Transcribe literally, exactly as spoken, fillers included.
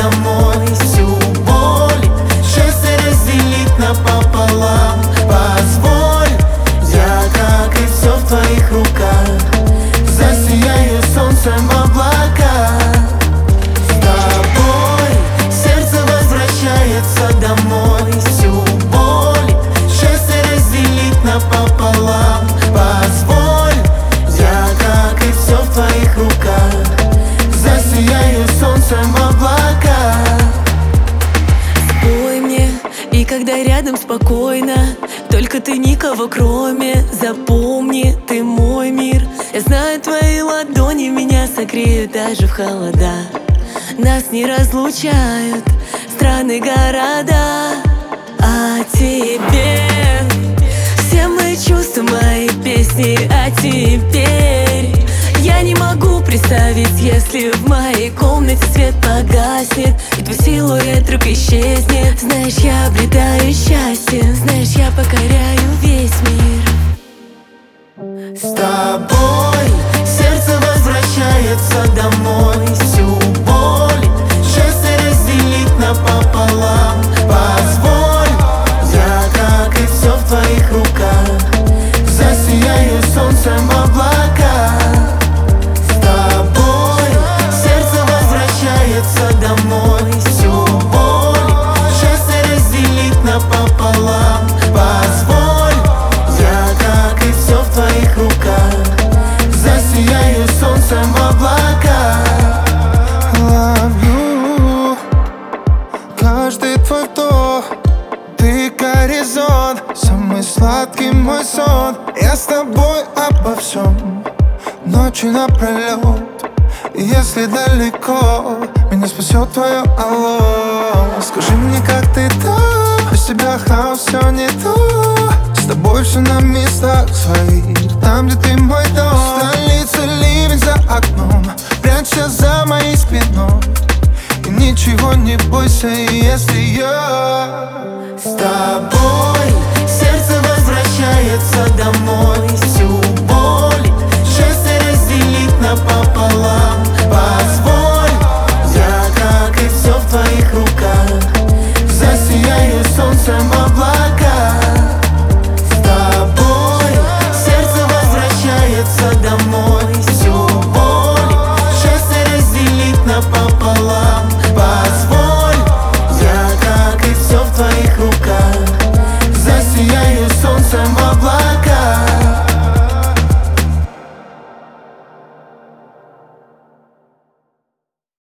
домой всю боль, счастье разделить напополам. Позволь, я, как и все в твоих руках, засияю солнцем в облаках. С тобой сердце возвращается домой всю боль, счастье разделить напополам. Позволь, я, как и все в твоих руках, засияю солнцем в облаках. Спой мне, и когда рядом спокойно, только ты, никого кроме. Запомни, ты мой мир. Я знаю, твои ладони меня согреют даже в холода. Нас не разлучают страны, города. А тебе все мои чувства, мои песни. А теперь я не могу представить, если в моей комнате свет погаснет и твой силуэт вдруг исчезнет. Знаешь, я обретаю счастье, знаешь, я покоряю весь мир. С тобой сердце возвращается домой всю боль, счастье разделить напополам. Позволь, я, как и все в твоих руках, засияю солнцем в облаках. С тобой сердце возвращается домой всю боль, счастье разделить напополам. Позволь, я, как и все в твоих руках, засияю солнцем в облаках. Love you. Каждый твой вдох, ты горизонт, самый сладкий мой сон. Я с тобой обо всем, ночью напролет. И если далеко, меня спасет твое алло. Скажи мне, как ты там? Без тебя хаос, все не то. С тобой все на местах своих, там, где ты мой дом. В столице ливень за окном, прячься за моей спиной. И ничего не бойся, если я с тобой сердце возвращается домой всю боль, счастье разделить напополам. Позволь, я, как и все в твоих руках, засияю солнцем в облаках. С тобой сердце возвращается домой всю боль, счастье разделить напополам. Позволь, я, как и все в твоих руках, засияю солнцем в облаках.